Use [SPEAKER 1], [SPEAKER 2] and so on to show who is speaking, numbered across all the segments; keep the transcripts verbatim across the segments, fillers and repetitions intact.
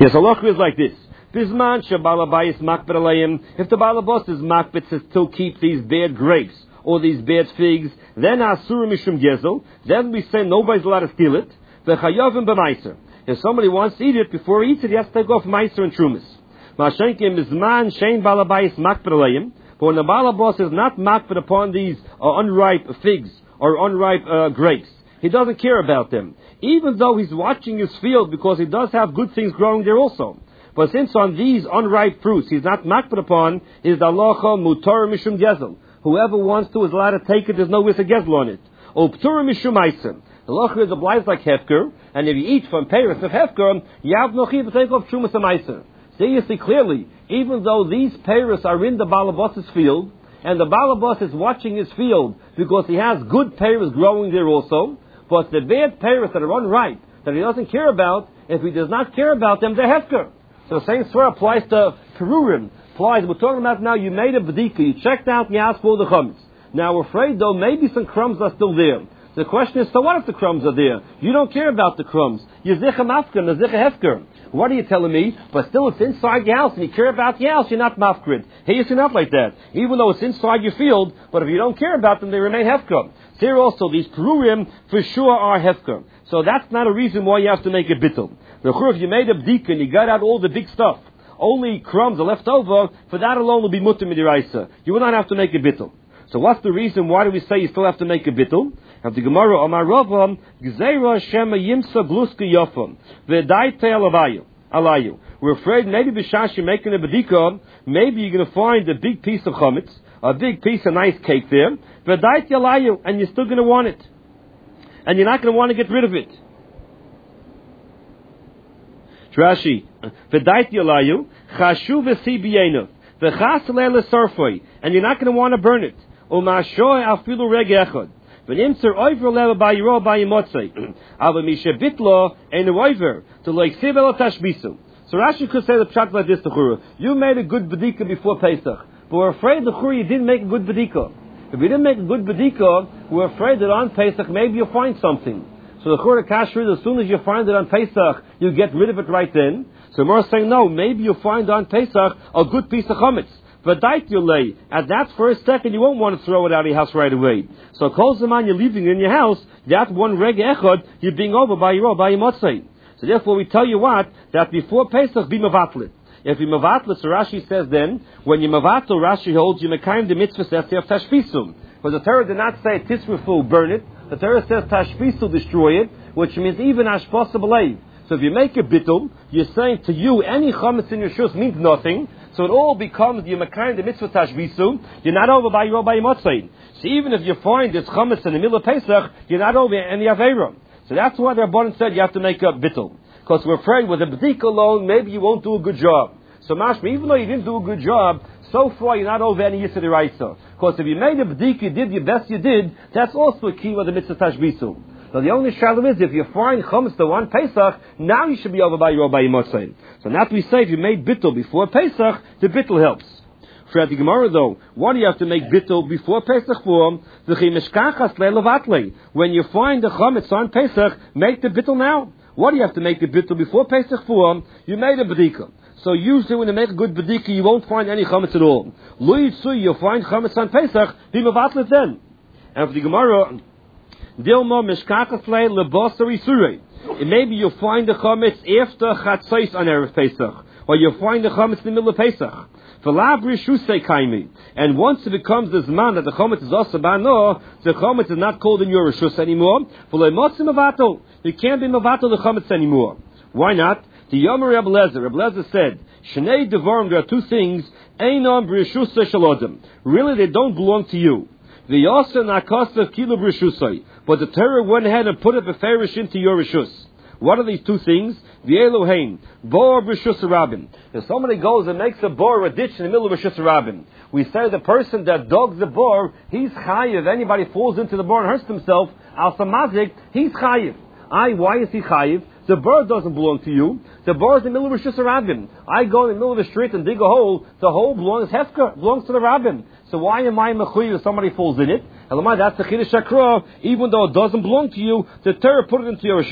[SPEAKER 1] Yes, halacha is like this. Bisman shabalabayis makbet alayim. If the balabos is makbet to still keep these bad grapes or these bad figs, then asur mishum gezel. Then we say nobody's allowed to steal it. V'chayavim b'maiser. If somebody wants to eat it, before he eats it, he has to take off maiser and trumas. Mashenkim bisman shein balabayis makbet alayim. But when the balabos is not makbet upon these uh, unripe figs or unripe uh, grapes, he doesn't care about them. Even though he's watching his field because he does have good things growing there also. But since on these unripe fruits he's not makbet upon, is the halacha mutar mishum gezel. Whoever wants to is allowed to take it, there's no with a gezel on it. Or ptur mishum maiser. The halacha is obliged like hefker, and if you eat from peiros of hefker, you have no chiv to take off trumas and maiser. So you see clearly, even though these peiros are in the balabos's field, and the balabos is watching his field because he has good peiros growing there also, but the bad peiros that are unripe, that he doesn't care about, if he does not care about them, they're hefker. So the same swear applies to perurim. Applies, we're talking about now, you made a bedika, you checked out and you asked for the chametz. Now we're afraid though, maybe some crumbs are still there. The question is, so what if the crumbs are there? You don't care about the crumbs. You're zicha mafker, and zicha hefker. What are you telling me? But still it's inside your house and you care about your house, you're not mafkrid. Hey, you're not like that. Even though it's inside your field, but if you don't care about them, they remain hefker. Here also, these perurim for sure are hefker. So that's not a reason why you have to make a bittul. If you made a bdika and you got out all the big stuff, only crumbs are left over, for that alone will be mutter midiraisa. You will not have to make a bittul. So what's the reason? Why do we say you still have to make a bittul? And the Gemara, Amar Ravam, Gzeira Shema Yimsa Bluska Yofam, V'daite Alavayu, Alayu. We're afraid maybe Bishash you're making a bedika, maybe you're going to find a big piece of chametz, a big piece of nice cake there, V'daite Alayu, and you're still going to want it. And you're not going to want to get rid of it. Rashi, V'daite Alayu, Chashu V'si B'yenov, V'chas Le'le Sarfoi, and you're not going to want to burn it. U'mashoy Afilu Reg Echad. V'nimtzer oiver leva ba'yiro ba'yimotzei. Ava mishe bitlo ein oiver to like sibel tashbisu. So Rashi could say the pshat like this to Chura. You made a good bedika before Pesach, but we're afraid the Chura you didn't make a good bedika. If you didn't make a good bedika, we're afraid that on Pesach maybe you'll find something. So the Chura Kashri, as soon as you find it on Pesach, you get rid of it right then. So Mor's saying no, maybe you'll find on Pesach a good piece of chametz. V'daitulei, at that first second, you won't want to throw it out of your house right away. So, kol zaman you're leaving it in your house, that one reg echad, you're being over by your by your motzei. So therefore, we tell you what, that before Pesach, be mevatlet. If you mevatlet, so Rashi says then, when you mevatl, Rashi holds you mekayim the mitzvah says you have tashpisum. But the Torah did not say tisrifu, burn it. The Torah says tashpisu, destroy it, which means even ashpasa b'leiv. So if you make a bittul, you're saying to you, any chametz in your shus means nothing. So it all becomes the Makayim, the mitzvah tashvisu. You're not over by your by motzei. So even if you find this chametz in the middle of Pesach, you're not over any avera. So that's why the Rabbanan said you have to make a bittul, because we're afraid with a b'dik alone, maybe you won't do a good job. So mashma, even though you didn't do a good job, so far you're not over any yisur deraisa. Because if you made a b'dik, you did your best you did. That's also a key with the mitzvah tashvisu. So the only shalom is if you find chametz the one Pesach, now you should be over by your by motzei. So now we say if you made bittul before Pesach, the bittul helps. For the Gemara though, what do you have to make bittul before Pesach for? When you find the chametz on Pesach, make the bittul now. What do you have to make the bittul before Pesach for? You made a bedika. So usually when you make a good bedika, you won't find any chametz at all. Lo yitzui, you'll find chametz on Pesach, be mevatlet then. And for the Gemara, Dilma mishkachaflei lebasari surei. Maybe you'll find the chametz after chatzos on erev Pesach, or you'll find the chametz in the middle of Pesach. V'lav rishusei kaimi. And once it becomes the zman that the chametz is also bano, the chametz is not called in your rishus anymore. V'lei motzim avato. You can't be mavato the chametz anymore. Why not? The Yomer Rebbe Lezer. Rebbe Lezer said, Shnei devarim, there are two things. Einam b'rishusei shalodem. Really, they don't belong to you. The Yasa Nakasa Kilo Brishusai. But the Torah went ahead and put a beferish into your rishus. What are these two things? The Elohim, Bor Brishus Rabin. If somebody goes and makes a bor, a ditch in the middle of Brishus Rabin, we say the person that dogs the bor, he's chayiv. Anybody falls into the bor and hurts himself, al samazik, he's chayiv. I, why is he chayiv? The bor doesn't belong to you. The bor is in the middle of Rishus Rabin. I go in the middle of the street and dig a hole. The hole belongs hefker, belongs to the Rabbin. So why am I mechuyev if somebody falls in it? And that's the chiddush hakra. Even though it doesn't belong to you, the Torah put it into your rishus.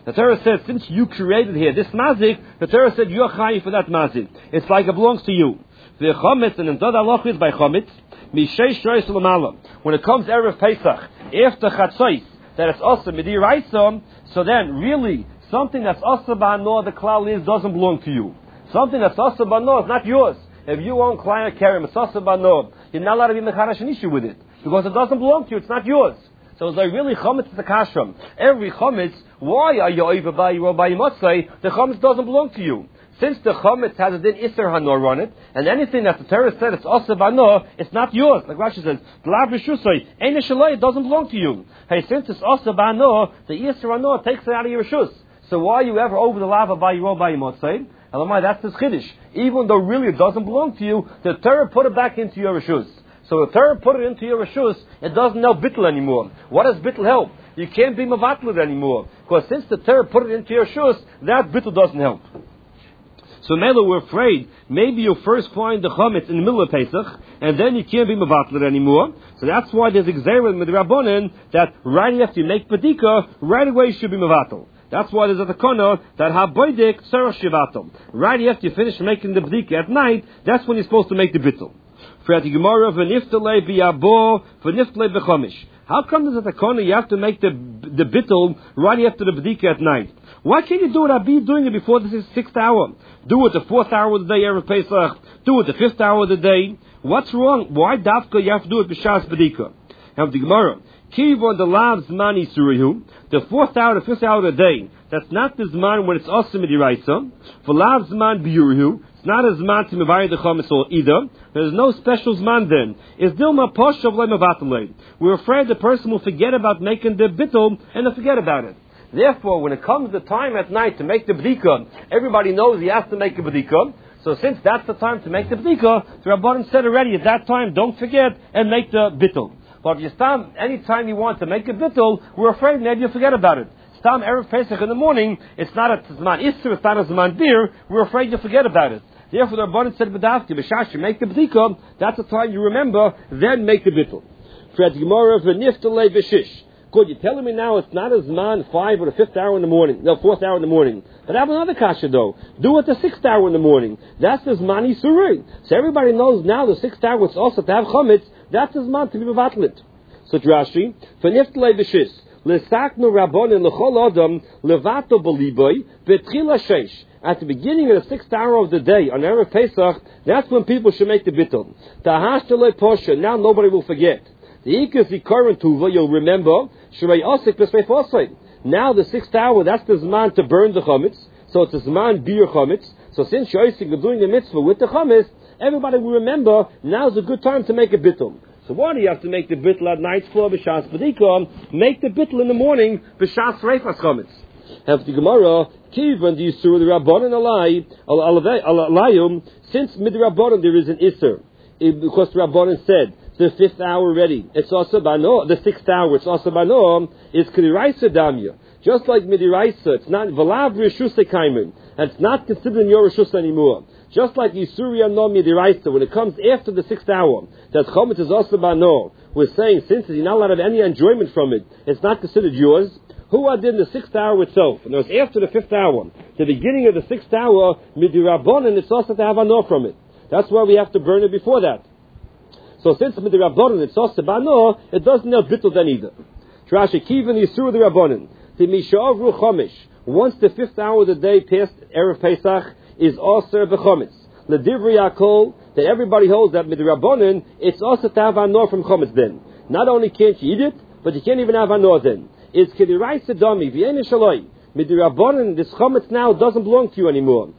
[SPEAKER 1] The Torah said, since you created here this mazik, the Torah said, you're chayiv for that mazik. It's like it belongs to you. The chometz, and in Dod Aloch is by chometz, mishei shreis l'mala. When it comes Erev Pesach, after chatzos, that it's also midiraisa, so then really, something that's also ba'anor, the klal is, doesn't belong to you. Something that's also ba'anor is not yours. If you own Klaya Kerem, it's also ba'anor, you're not allowed to be mecharash an issue with it. Because it doesn't belong to you, it's not yours. So it's like really chometz is a kashram. Every chometz, why are you over by your by motzei? The chometz doesn't belong to you. Since the chometz has a din iser hanor on it, and anything that the Torah said it's also banor, it's not yours. Like Rashi says, l'lav rishusay, ein shaloi, it doesn't belong to you. Hey, since it's also banor, the iser hanor takes it out of your rishus. So why are you ever over the lava by your by motzei? Elamai, that's the chiddush. Even though really it doesn't belong to you, the Torah put it back into your rishus. So the Torah put it into your rishus, it doesn't help bittul anymore. What does bittul help? You can't be mavatl anymore. Because since the Torah put it into your rishus, that bittul doesn't help. So Mela, we're afraid, maybe you first find the chometz in the middle of Pesach, and then you can't be mavatl anymore. So that's why there's exerah with the Rabbanan, that right after you make padika, right away you should be mavatl. That's why there's a takana that haboidik sarach shivatom. Right after you finish making the bdika at night, that's when you're supposed to make the bittul. For the Gemara, v'niftale biyabo, v'niftale b'chomish. How come there's a takana you have to make the the bittul right after the bdika at night? Why can't you do it? I'll be doing it before the sixth hour. Do it the fourth hour of the day, Erev Pesach. Do it the fifth hour of the day. What's wrong? Why dafka you have to do it b'shas b'dika? Have the Gemara. Kivon the lav zmani surihu. The fourth hour, the fifth hour of the day. That's not the zman when it's also midiraisa. For lav zman biyurihu. It's not a zman to mevari the chometz either. There's no special zman then. It's dilma posh of le'mevatalei. We're afraid the person will forget about making the bittul and they'll forget about it. Therefore, when it comes the time at night to make the bdika, everybody knows he has to make a bdika. So since that's the time to make the bdika, the Rabbanan said already at that time, don't forget and make the bittul. But if you stam any time you want to make a bittul, we're afraid maybe you'll forget about it. Stam Erev Pesach in the morning, it's not a Zman Isser, it's not a Zman Bir, we're afraid you'll forget about it. Therefore the Rabbanan said, B'davki, B'shash, you make the bdika, that's the time you remember, then make the bittul. Fred Gemara, V'niftale B'shish. Good, you're telling me now it's not a Zman five or the fifth hour in the morning, no, fourth hour in the morning. But I have another kasha though. Do it the sixth hour in the morning. That's the Zman Yisurim. So everybody knows now the sixth hour is also to have chometz. That's the Zman to be mevatlit. So Rashi, V'niftale B'shis, L'saknu Rabbanan L'chol Adam, Levato B'liboy, V'tchila Sheish. At the beginning of the sixth hour of the day, on Erev Pesach, that's when people should make the bittul. Tahashtalei Posha, now nobody will forget. The Ikas Zikaron Tuva, you'll remember, Shrei Osik B'svei Fosai. Now the sixth hour, that's the Zman to burn the chometz. So it's a Zman Bir chometz. So since you're doing the mitzvah with the chometz, everybody will remember, now's a good time to make a bittul. So why do you have to make the bittul at night for b'shas b'dika? Make the bittul in the morning b'shas reifas chometz. Have the Gemara kivan the yisur the rabbanon alay alayum. Since midrabbanon there is an iser, because the rabbanon said the fifth hour already. It's also bano. The sixth hour. It's also bano. Is kediraisa damya. Just like midiraisa, it's not v'lav rishus kaimen, and it's not considered in your rishus anymore. Just like Yisuria no midiraisa, when it comes after the sixth hour, that chometz is also bano. We're saying since you're not allowed to have any enjoyment from it, it's not considered yours. Who did in the sixth hour itself? And it was after the fifth hour, the beginning of the sixth hour, midirabonon, it's also to have ano from it. That's why we have to burn it before that. So since midirabonon, it's also bano, it doesn't have bittul then either. Trashi kivan Yisur the rabbonon. The Mishavru Chomish, once the fifth hour of the day past Erev Pesach, is also b'chometz. L'divri Yakol, that everybody holds that midrabanan, it's also to have anor from chometz then. Not only can't you eat it, but you can't even have anor then. It's kediraisa dami, v'yein shaloi. Midrabanan, this chometz now doesn't belong to you anymore.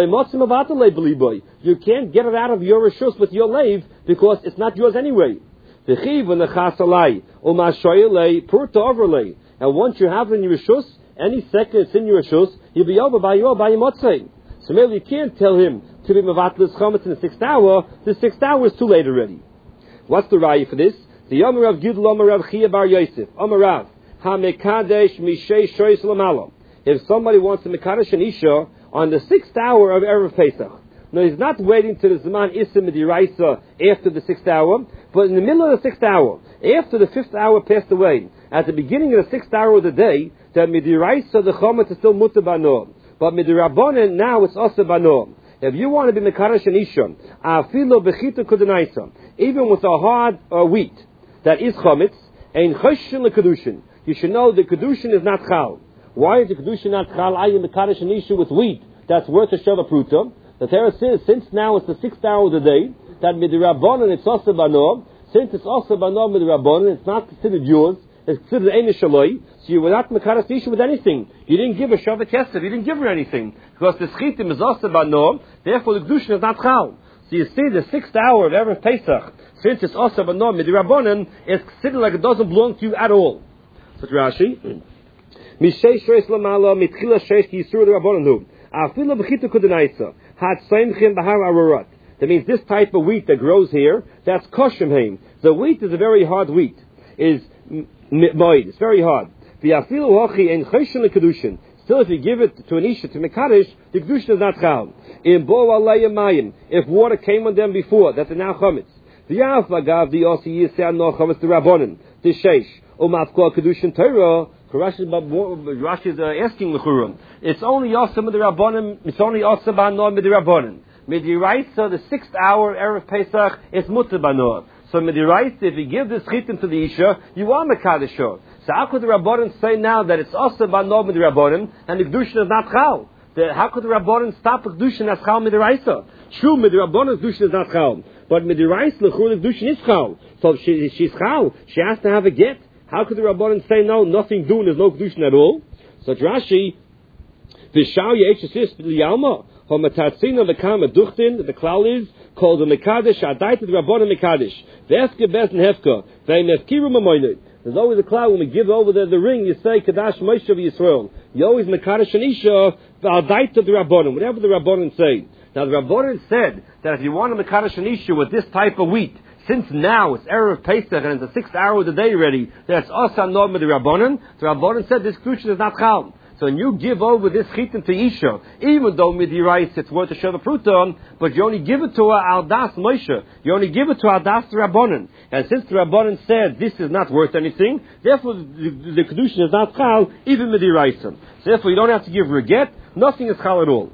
[SPEAKER 1] You can't get it out of your rishus with your lave, because it's not yours anyway. V'chiv v'nechasalai, u'mashoyelei, purta overlay. And once you have it in your rishus, any second it's in your rishus, you'll be over by your by your motzei. So maybe you can't tell him to be mevatlis chometz in the sixth hour. The sixth hour is too late already. What's the raya for this? The Yom Rav Gidl Omer Rav Chia Bar Yosef Omer Rav HaMekadesh Mishei Shoyis Lamalo. If somebody wants to mekadesh an isha on the sixth hour of Erev Pesach, No, he's not waiting to the Zman Issa Midiraisa after the sixth hour, but in the middle of the sixth hour, after the fifth hour passed away, at the beginning of the sixth hour of the day, that Midiraisa, the Chometz is still Mutter Banor. But Midirabonen, now it's also Banor. If you want to be Mekadosh and Isha, Afilo Bechita Kudenaisa, even with a hard uh, wheat that is Chometz, Ein Choshen LeKedushin, you should know the Kedushin is not Chal. Why is the Kedushin not Chal? I am Mekadosh and Isha with wheat that's worth a Sheva Pruta. The Torah says, since now it's the sixth hour of the day, that Midirabonen it's also Banor. Since it's also Banor Midirabonen, it's not considered yours, it's considered Ein Shaloi, so you were not Mekadosh Isha with anything. You didn't give a Sheva Kesef, you didn't give her anything. Because the Schitim is also Banor, therefore the Kedushin is not Chal. So you see, the sixth hour of Erev Pesach, since it's also Banor Midirabonen, it's considered like it doesn't belong to you at all. So Rashi, Mishei Shreis Lamala, Mitchila Shreis Ki Yisur Rabbanon Afilo B'chita Kudenaisa, Hat Saimchim Bahar Ararat. That means this type of wheat that grows here, that's Koshem Haim. The wheat is a very hard wheat. Is moed. It's very hard. V'afilu hochi ein choshen lekadushin. Still, if you give it to an isha, to Mekadosh, the kedushin is not chal. In bo alei mayim, if water came on them before, that's now chometz. V'yaf agav the osi yisei no chometz the rabbonin, the sheish, umafkol kedushin Torah. Rashi is uh, asking l'churim. It's only Yosem with the Rabbonim. It's only Yosem Banor with the Rabbonim. Midiraisa, the sixth hour Erev Pesach is Mutter Banor. So Midiraisa, if you give this chitim to the Isha, you are Mekadosh. So how could the Rabbonim say now that it's Yosem Banor with the Rabbonim and the Kedushin is not Chal? The, how could the Rabbonim stop the Kedushin as Chal Midiraisa? True, Midirabbonim Kedushin is not Chal, but Midiraisa l'chur the Kedushin is Chal. So she, she's Chal. She has to have a get. How could the Rabbanan say no, nothing doing, there's no Kedushin at all? So Rashi, V'shau ye'echesis b'liyalma, ha'matatzina v'kama duchtin, the klal is, called the Mekadesh, ha'daita the Rabbanan Mekadesh, v'efke bezn hefka, v'emefkiru mamoynid. There's always a cloud when we give over the, the ring, you say, Kadash Moshe v'Yisrael. You always Mekadesh and Isha, v'adaita the Rabbanan, whatever the Rabbanan say. Now the Rabbanan said, that if you want a Mekadesh and Isha with this type of wheat, since now it's Erev Pesach and it's the sixth hour of the day already, that's Asa Norma the Rabbanan. The Rabbanan said this Kedushin is not Chal. So when you give over this chitin to Isha, even though Midirais it's worth a Sheva Pruton, but you only give it to her Aldas Moshe. You only give it to Aldas the Rabbanan. And since the Rabbanan said this is not worth anything, therefore the, the, the Kedushin is not Chal, even Midirais. So therefore you don't have to give her a get, nothing is Chal at all.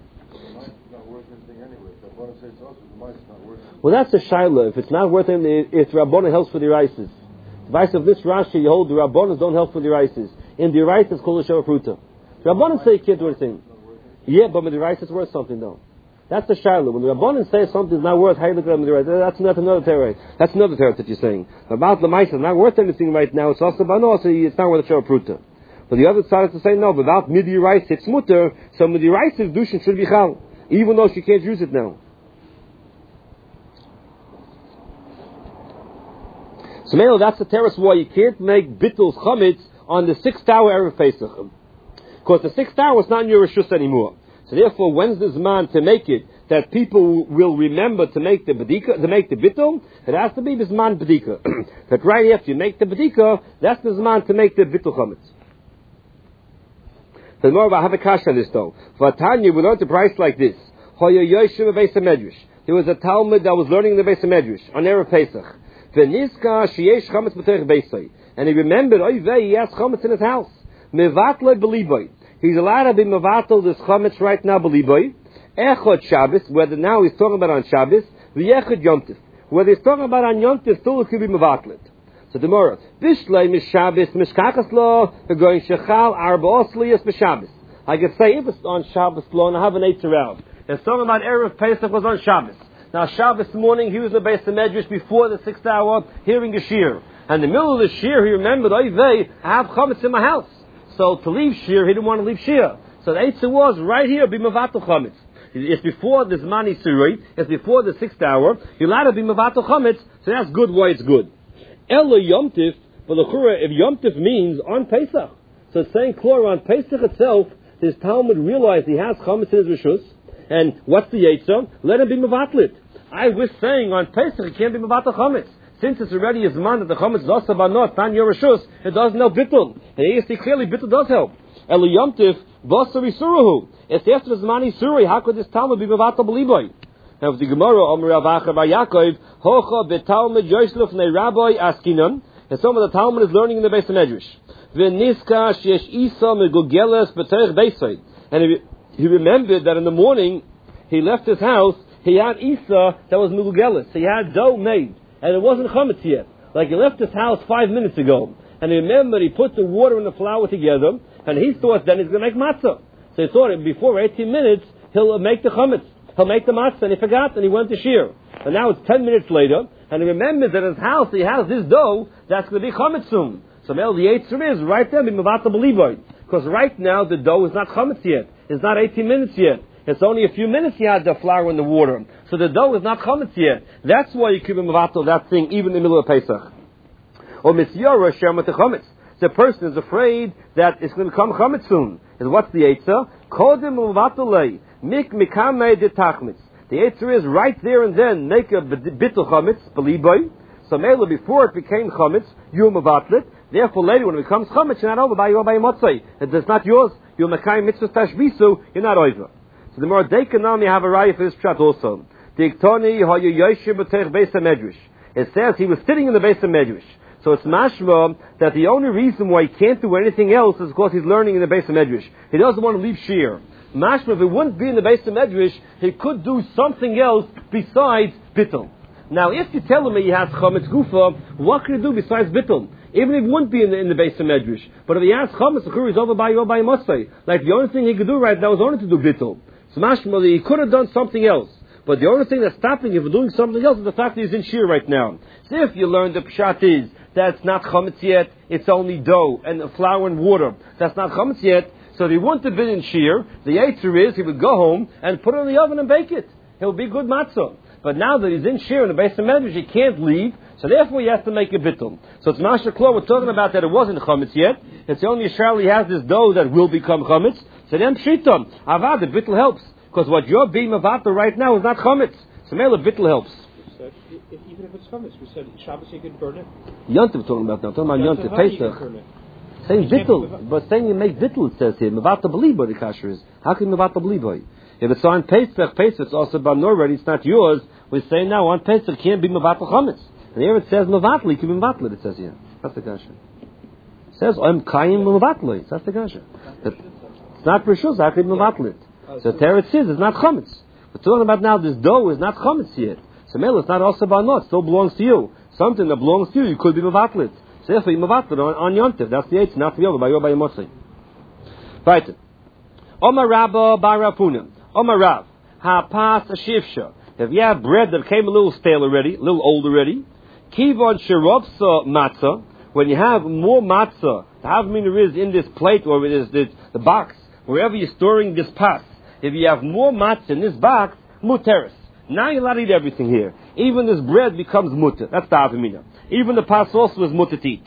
[SPEAKER 1] Well, that's a shaila. If it's not worth anything, if Rabbanan helps for the Rises. Vice of this Rashi, you hold the Rabbanan don't help for the Rises. In the Rises, it's called a Sheva Pruta. The Rabbanan say you can't do anything. Yeah, but the Rises is worth something, though. That's the shaila. When the Rabbanan say something is not worth, how you look at the that's not another terror. That's another terror that you're saying. About the Maisa, not worth anything right now. It's also Bano, so it's not worth a Sheva Pruta. But the other side is to say no. Without Midi Rice, it's mutter. So Midi Rice's dushin should be chal, even though she can't use it now. So, Melo, that's the terrace why you can't make bittul chametz on the sixth hour Erev Pesach. Because the sixth hour is not in your reshus anymore. So therefore, when's the zman to make it that people will remember to make the bedika, to make the bittul? It has to be the zman bedika. That right after you make the bedika, that's the zman to make the bittul chametz. So more about have a kash on this though. For Tanya, we learned the price like this. There was a Talmud that was learning the Beis Medrash on Erev Pesach. And he remembered, oy vey, he has chametz in his house. Mevatle beliboy. He's allowed to be mevatel this chametz right now beliboy. Echad Shabbos, whether now he's talking about on Shabbos, v'yechad Yontif. Whether he's talking about on Yontif, still it could be mevatlet. So tomorrow, Bishlei mish Shabbos, mishkachas lo, we're going shechal arba'os liyas b'Shabbos. I could say, if it's on Shabbos lo, and I have an eight around. It's talking about Erev Pesach was on Shabbos. Now Shabbos morning, he was in the Beis Medrash before the sixth hour, hearing a shir. And in the middle of the shir, he remembered, oy vey, I have chametz in my house. So to leave shir, he didn't want to leave shir. So the eitzah was, right here, be mevatel chametz. It's before the zmani surui, it's before the sixth hour, you're allowed to be mevatel chametz, so that's good why it's good. Elo yomtiv, but l'chura, if yomtiv means on Pesach. So it's saying, Klor, on Pesach itself, this Talmud realized he has chametz in his rishus. And what's the Yetzah? Let him be mevatlit. I was saying on Pesach it can't be mevatel chametz. Since it's already a zman that the chametz is also banot, tan yorashus, it doesn't help bittul. And you see clearly bittul does help. Elu yomtiv, v'asari surahu. It's after the zmani suri, how could this Talmud be mevatel b'liboy? Now, the Gemara, Omer Rav Acha bar Yaakov, Hocha betalmud Yosef ne Rabbi Askinon, and some of the Talmud is learning in the Beis Medrash. V'niska sheyesh isa megugeles b'terech beisay. And he, he remembered that in the morning, he left his house, he had isa that was megugeles. He had dough made, and it wasn't chametz yet. Like he left his house five minutes ago. And he remembered he put the water and the flour together, and he thought then he's going to make matzah. So he thought before eighteen minutes, he'll make the chametz. He'll make the matzah, and he forgot, and he went to shear. And now it's ten minutes later, and he remembers that in his house he has this dough that's going to be chametz soon. So now the Yetzer is right there, because right now the dough is not chametz yet. It's not eighteen minutes yet. It's only a few minutes he had the flour and the water. So the dough is not chametz yet. That's why you keep him mevatel that thing even in the middle of Pesach. Or misyara shemet chametz. The person is afraid that it's going to come chametz soon. And what's the Yetzer? Kodim mevatel mik mikamei de tachmitz. The Yetzer is right there and then make a bittul chametz beliboy. So mele before it became chametz, you mevatlet. Therefore, later when it becomes chametz, you're not over by your by motzei. It's not yours. You're mekayim mitzvah tashbisu. You're not over. So the more dekanam, you have a raya for this chat also. The iktoni hayu yoshe b'teich beis hamedrash. It says he was sitting in the beis hamedrash. So it's mashma that the only reason why he can't do anything else is because he's learning in the beis hamedrash. He doesn't want to leave shir. Mashma, if it wouldn't be in the beis hamedrash, he could do something else besides bittul. Now, if you tell him he has chametz gufa, what can he do besides bittul? Even if he wouldn't be in the, in the Beis HaMedrash. But if he has chametz, the is over by by Motzei. Like the only thing he could do right now is only to do bittul. So mashma, he could have done something else. But the only thing that's stopping him from doing something else is the fact that he's in shir right now. So if you learn the pshat is that it's not chametz yet, it's only dough and flour and water. That's not chametz yet. So if he wouldn't have been in shir, the Yetzer is he would go home and put it in the oven and bake it. It would be good matzah. But now that he's in shir in the Beis HaMedrash, he can't leave, so therefore he has to make a bittul. So it's Masha Klo, we're talking about that it wasn't chametz yet. It's the only Yisrael he has this dough that will become chametz. So then pshitam, avad, the bittul helps. Because what you're being avata right now is not chametz. So mele bittul helps.
[SPEAKER 2] If, even if it's chametz, we said Shabbos you can burn it.
[SPEAKER 1] Yontif we're talking about now. We're talking about Yontif Pesach. Saying bittul, but saying you make bittul, it says here. Mavata b'libo the kasher is. How can mavata b'libo? If it's on Pesach, Pesach it's also ban already, it's not yours. We say now on Pesach it can't be Mavatal Chametz. And here it says Mavatal, you can be Mavatal, it says here. That's the kasha. It says I'm Kayim Mavatal. That's the kasha. It's not Rishus, how can be Mavatal it? So there it says it's not Chametz. We're talking about now this dough is not Chametz yet. So Mela, it's not also Banot, it still belongs to you. Something that belongs to you, you could be Mavatal it. So therefore you Mavatal on, on Yontif. That's the Eitz, not to be over by your by your Motzei. Right. Omar Rabba Bar Rapunim. Omar Rav, ha-pas a-shivsha. If you have bread that became a little stale already, a little old already, kivon shirovsa matzah, when you have more matzah, the havmin is in this plate or it is the, the box, wherever you're storing this pas, if you have more matzah in this box, muteris. Now you're allowed to eat everything here. Even this bread becomes mutter. That's the havmina. Even the pas also is mutter to eat.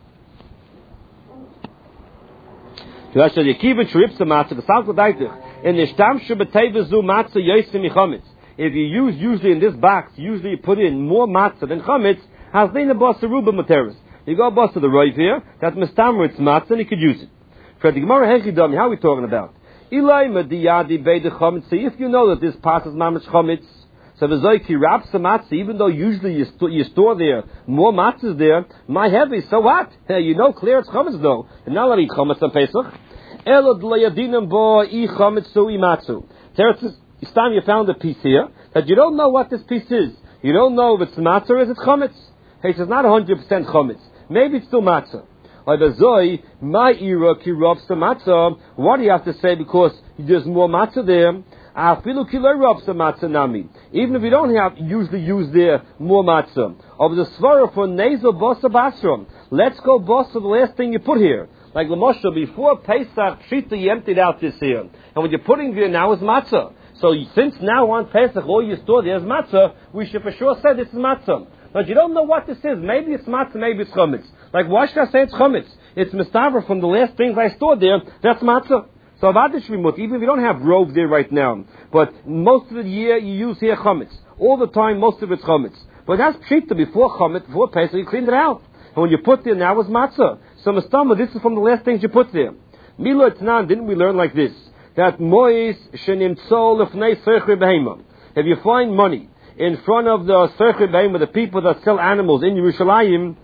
[SPEAKER 1] Kivon shirovsa matzah, the salko in the shtamshu b'tevezu matzah yosim chametz. If you use usually in this box, usually you put in more matzah than chametz. Hasleina boss aruba materis. You go boss to the roiv here. That mistamer it's matzah and you could use it. For the Gemara hechidam, how are we talking about? Ilai mediyadi beide chametz. So if you know that this passes mamish chametz, so the zoiki wraps the matzah, even though usually you, sto- you store there more matzahs there, my heavy. So what? You know clear it's chametz though. And now let eat chametz on Pesach. Elod layadinam bo I chametzu imatzu. Teretz, it's time you found a piece here that you don't know what this piece is. You don't know if it's matzah or is it chametz. Hey, it's not one hundred percent chametz. Maybe it's still matzah. Oibazoi, my ira ki robs the matzah. What do you have to say because there's more matzah there? Afilu kiloi robs the matzah nami. Even if you don't have usually use there more matzah. Of the svara for nasal bossa basram. Let's go bossa the last thing you put here. Like the Moshe, before Pesach, Shita, you emptied out this here. And what you're putting there now is matzah. So since now on Pesach, all you store there is matzah, we should for sure say this is matzah. But you don't know what this is. Maybe it's matzah, maybe it's chametz. Like, why should I say it's chametz? It's mistaver from the last things I stored there. That's matzah. So avadish v'mut, even if you don't have rove there right now, but most of the year you use here chametz. All the time, most of it's chametz. But that's pshita before chametz, before Pesach, you cleaned it out. And when you put there now is matzah. So mistama, this is from the last things you put there. Milo etnan, didn't we learn like this? That mois shenimtzo lefnei seichri behema. if you find money in front of the Seichei Behema, the people that sell animals in Yerushalayim,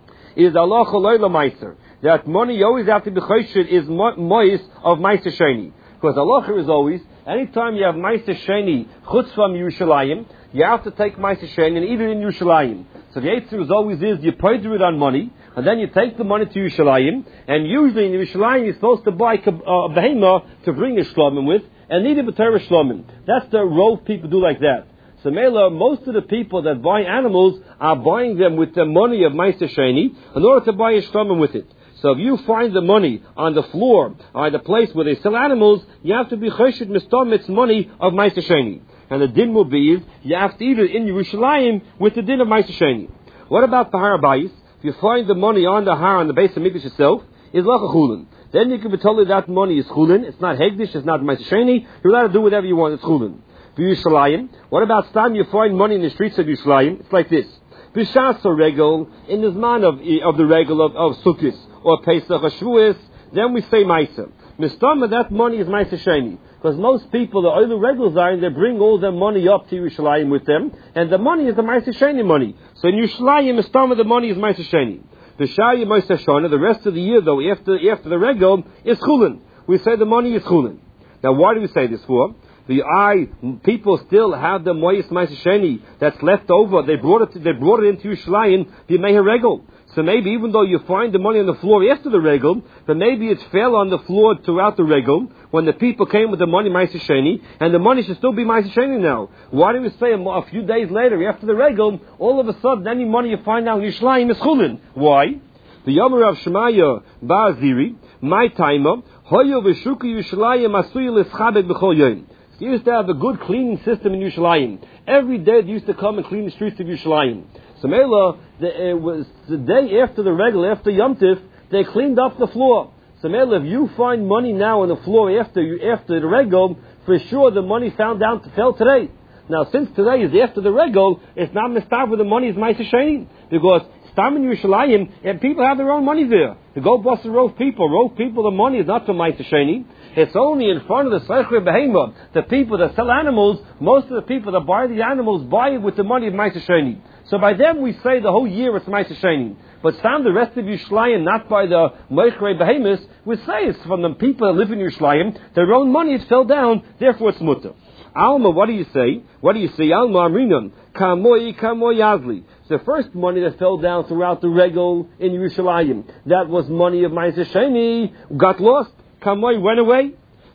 [SPEAKER 1] is Allah Chaloyla Meiser. That money you always have to be choshed is mois of Meiser Sheni. Because Allah is always, anytime you have Meiser Sheni chutz from Yerushalayim, you have to take Meiser Sheni and eat it in Yerushalayim. So the Eitzir is always is, you pay it on money, and then you take the money to Yerushalayim, and usually in Yerushalayim you're supposed to buy a behema to bring a shlomim with, and need a b'terah shlomim. That's the rove people do like that. So Mela, most of the people that buy animals are buying them with the money of Meiser Sheni in order to buy a shlomim with it. So if you find the money on the floor, or the place where they sell animals, you have to be choshed mistomitz money of Meiser Sheni. And the din will be is, you have to eat it in Yerushalayim with the din of Meiser Sheni. What about the Har Bayis? If you find the money on the Har, on the base of Mikdash itself, is Lacha Chulin. Then you can be told that money is Chulin. It's not Hegdish, it's not Meiser Sheni. You're allowed to do whatever you want, it's Chulin. Yerushalayim. What about Stam? You find money in the streets of Yerushalayim. It's like this. B'shas or regel, in the zman of, of the regel of, of Sukkot, or Pesach, or Shavuos, then we say Meiser. Mistama, that money is Meiser Sheni. Because most people, the other regels are, they bring all their money up to Yerushalayim with them, and the money is the Meiser Sheni money. So in Yerushalayim, Mistama, the money is Meiser Sheni. B'shaya Meiser Shana, the rest of the year though, after, after the regel, is Chulin. We say the money is Chulin. Now why do we say this for? The eye, people still have the Moyes Meiser Sheni that's left over. They brought it. To, they brought it into Yerushalayim b'mei regel. So maybe even though you find the money on the floor after the regel, but maybe it fell on the floor throughout the regel when the people came with the money Meiser Sheni, and the money should still be Meiser Sheni now. Why do we say a few days later after the regel, all of a sudden any money you find out in Yerushalayim is Chulin? Why? The Yomer of Shemaya Ba'aziri, my timer, Hoyo v'shuki Yerushalayim asuy l'schabed b'chol yom. They used to have a good cleaning system in Yerushalayim. Every day they used to come and clean the streets of Yerushalayim. So Mela, it was the day after the regel, after Yom Tif, they cleaned up the floor. So Mela, if you find money now on the floor after after the regel, for sure the money found down fell today. Now since today is after the regel, it's not mistab where the money is Meiser Sheni, because Stam in Yerushalayim, and people have their own money there. To go bust the rove people, rove people, the money is not for Meiser Sheni. It's only in front of the Seichei Behema, the people that sell animals. Most of the people that buy the animals buy it with the money of Meiser Sheni. So by them we say the whole year it's Meiser Sheni. But Stam, the rest of Yerushalayim, not by the Meichei Behemis, we say it's from the people that live in Yerushalayim. Their own money it fell down, therefore it's mutter. Alma, what do you say? What do you say? Alma Amrinam, Kamoi Kamoi Yazli. The first money that fell down throughout the regel in Yerushalayim, that was money of Meiser Sheni, got lost. Kamoi went away.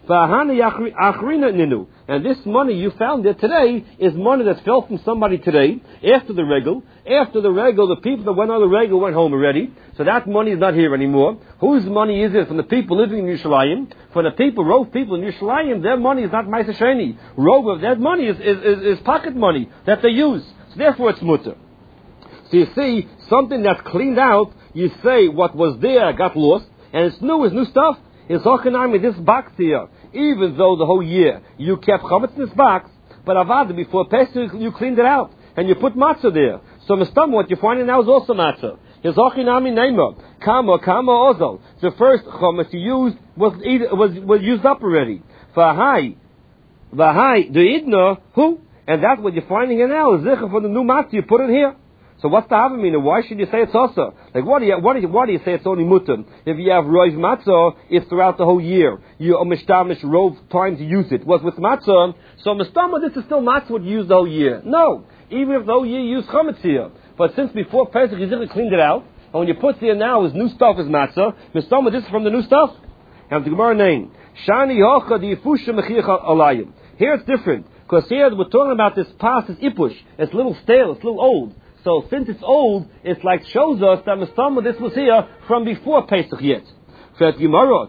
[SPEAKER 1] And this money you found there today is money that fell from somebody today, after the regel. After the regel, the people that went on the regel went home already. So that money is not here anymore. Whose money is it? From the people living in Yerushalayim. For the people, Rove people in Yerushalayim, their money is not Meiser Sheni. Rove of that money is, is, is, is pocket money that they use. So therefore it's mutter. So you see, something that's cleaned out, you say what was there got lost, and it's new, it's new stuff. It's Hochanami with this box here. Even though the whole year you kept chametz in this box, but avad before Pesach you cleaned it out and you put matzah there. So mistam, what you're finding now is also matzah. It's Hochanami neima kama kama ozol. The first chametz you used was was was used up already. Vahai vahai the idna who, and that's what you're finding here now is zichah for the new matzah. You put it here. So what's the havamina? Why should you say it's also? Like what do you what do you, why do you say it's only mutter? If you have roiv matzah, it's throughout the whole year. You mishtamish rove time to use it. Was with matzah, so mistama this is still matzah what you use the whole year. No, even if the whole year you use chametz here, but since before Pesach you didn't cleaned it out, and when you put there now is new stuff is matzah. Mistama this is from the new stuff. And the Gemara name shani hocha di yifusha mechiach alayim. Here it's different because here we're talking about this past is ipush. It's a little stale. It's a little old. So since it's old, it's like shows us that Mistama this was here from before Pesach yet. Isn't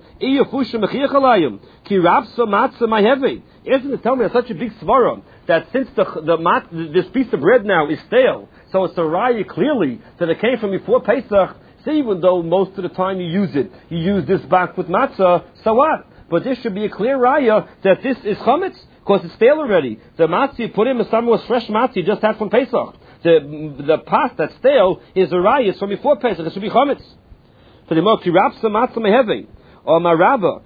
[SPEAKER 1] it telling me it's such a big svara that since the, the mat, this piece of bread now is stale, so it's a raya clearly that it came from before Pesach. So even though most of the time you use it, you use this back with matzah, so what? But this should be a clear raya that this is chametz because it's stale already. The matzah you put in Mistama was fresh matzah you just had from Pesach. The the past that's stale is a raya from before Pesach. It should be chametz. For the moki rapsa matzah meheve. or maraba.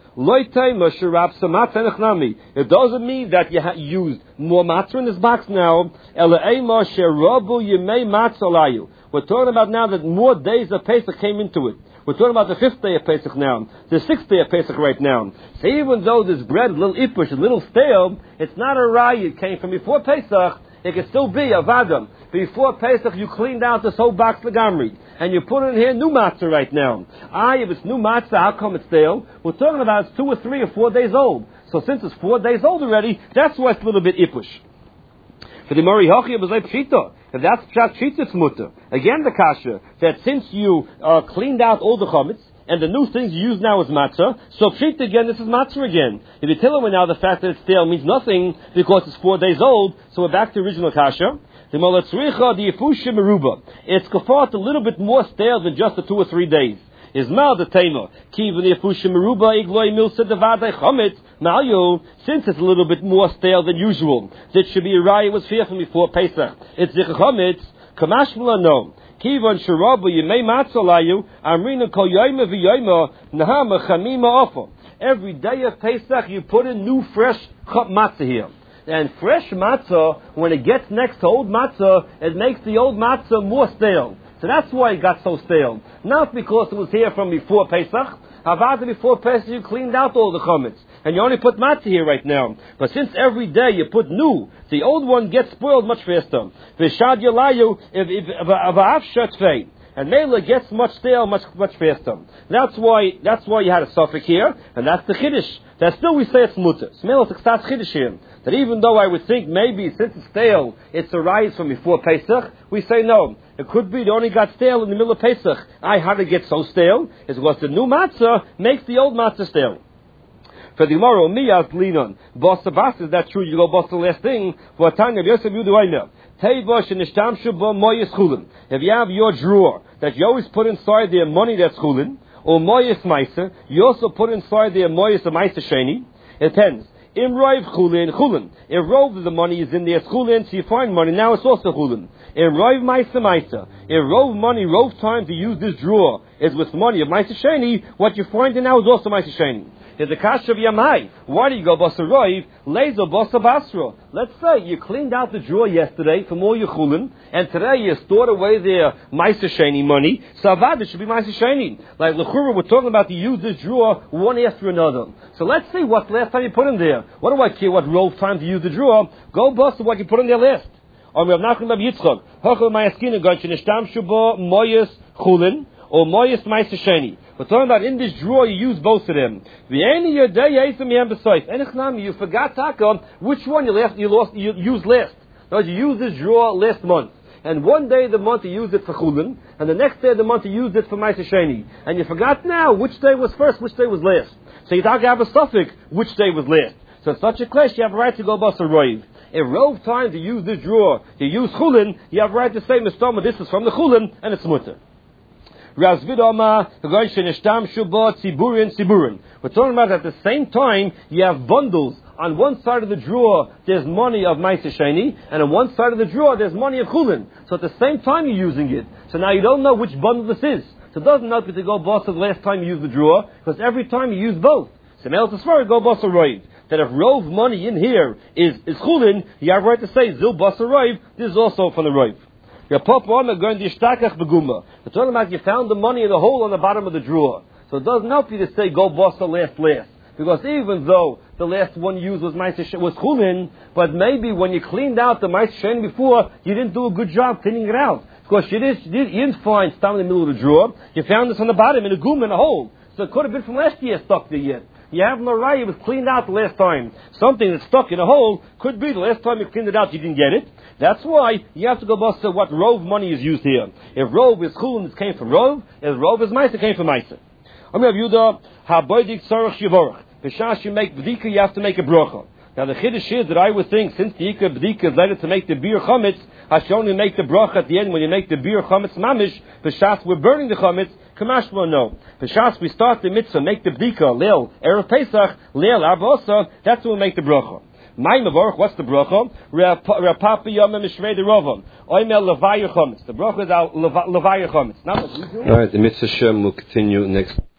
[SPEAKER 1] It doesn't mean that you ha- used more matzah in this box now. We're talking about now that more days of Pesach came into it. We're talking about the fifth day of Pesach now, the sixth day of Pesach right now. So even though this bread is a little ipush, a little stale, it's not a raya. It came from before Pesach. It can still be a vadam. Before Pesach, you cleaned out this whole box legamri, and you put in here new matzah right now. Ah, if it's new matzah, how come it's stale? We're talking about it's two or three or four days old. So since it's four days old already, that's why it's a little bit ipush. For the Mori Hochi, it was like pshita. If that's pshat pshita, it's mutter. Again, the kasha that since you uh, cleaned out all the chametz and the new things you use now is matzah, so pshita again, this is matzah again. If you tell them now the fact that it's stale means nothing because it's four days old, so we're back to original kasha. The malatzricha, the yefushim meruba. It's kafat a little bit more stale than just the two or three days. Is mal the tema kiv the yefushim meruba igloi milsa devadei chametz. Now you, since it's a little bit more stale than usual, that should be a raya was fear from before Pesach. It's the chametz kamashmula no. Kivan sharabu yemei matzalayu amrina kol yoyma v'yoyma nahama chamima offer. Every day of Pesach you put in new fresh matzah here. And fresh matzah, when it gets next to old matzah, it makes the old matzah more stale. So that's why it got so stale. Not because it was here from before Pesach. Havada before Pesach you cleaned out all the chametz. And you only put matzah here right now. But since every day you put new, the old one gets spoiled much faster. V'shad yalayu v'avshat and Mela gets much stale much much faster. That's why that's why you had a suffix here, and that's the chiddush. That still we say it's mutter. Smell it's a chiddush here. That even though I would think maybe since it's stale, it's a rise from before Pesach, we say no. It could be they only got stale in the middle of Pesach. I how to get so stale is because the new matzah makes the old matzah stale. For the tomorrow, miyaz linon. Boss bas is that true? You go boss the last thing. For Tanya Yosef Yuduayna. Teivosh and Ishtamshu bo moyes chulin. If you have your drawer that you always put inside there money that's chulin, or moyes meiser, you also put inside there moyes meiser sheni. It depends. Im roiv chulin chulin. If rov the money is in there chulin, so you find money now it's also chulin. Im roiv meiser meiser. If rov money rov time to use this drawer is with money of meiser sheni, what you find in now is also meiser sheni. Is the kasha of Yamai. Why do you go basa roiv, laser basa basra? Let's say you cleaned out the drawer yesterday from all your chulin, and today you stored away their meiser sheni money, so avad it should be meiser sheni. Like l'chura, we're talking about to use this drawer one after another. So let's see what's the last time you put in there. What do I care what rove time to use the drawer? Go basa what you put in there last. Or we have Nachman Bar Yitzchak. Hachal mayaskina ganchen ishtamshu bo moyes chulin or moyes meiser sheni. We're talking about in this drawer you use both of them. You forgot Taka which one you last you lost you used last. No, you used this drawer last month. And one day of the month you used it for chulin, and the next day of the month you used it for meiser sheni. And you forgot now which day was first, which day was last. So you have a suffix which day was last. So in such a clash you have a right to go basa roiv. If rove time to use this drawer, you use chulin, you have a right to say Mistama, this is from the chulin and it's mutter. We're talking about at the same time you have bundles. On one side of the drawer there's money of meiser sheni, and on one side of the drawer there's money of chulin. So at the same time you're using it. So now you don't know which bundle this is. So it doesn't help you to go boss the last time you use the drawer, because every time you use both. So now it's a go boss a roiv. That if rove money in here is is chulin, you have right to say zil boss a roiv. This is also from the roiv. You're talking about you found the money in the hole on the bottom of the drawer. So it doesn't help you to say go boss the last last. Because even though the last one used was meiser was chulin, but maybe when you cleaned out the meiser sheni before, you didn't do a good job cleaning it out. Because you didn't, you didn't find stuff in the middle of the drawer. You found this on the bottom in a gum in a hole. So it could have been from last year stuck there yet. You have no right, it was cleaned out the last time. Something that's stuck in a hole could be the last time you cleaned it out, you didn't get it. That's why you have to go bust what rove money is used here. If rove is chulin, it came from rove. If rove is meiser, it came from meiser. Amir Yehuda, haboidik tzarech shivorach. B'shas you make b'dika, you have to make a bracha. Now the chiddush is that I would think, since the ikar b'dika is later to make the bir chametz, I should only make the bracha at the end when you make the bir chametz mamish. B'shas we're burning the chametz. Kamashma no. B'shas we start the mitzvah, make the b'dika, leil erev Pesach, leil arba osa. That's when we make the bracha. My mevorach, what's the bracha? Rapapa yom mishrei derovam. Oimel levayir chametz. The bracha is our levayir chametz. All right, the mitzvah Shem will continue next.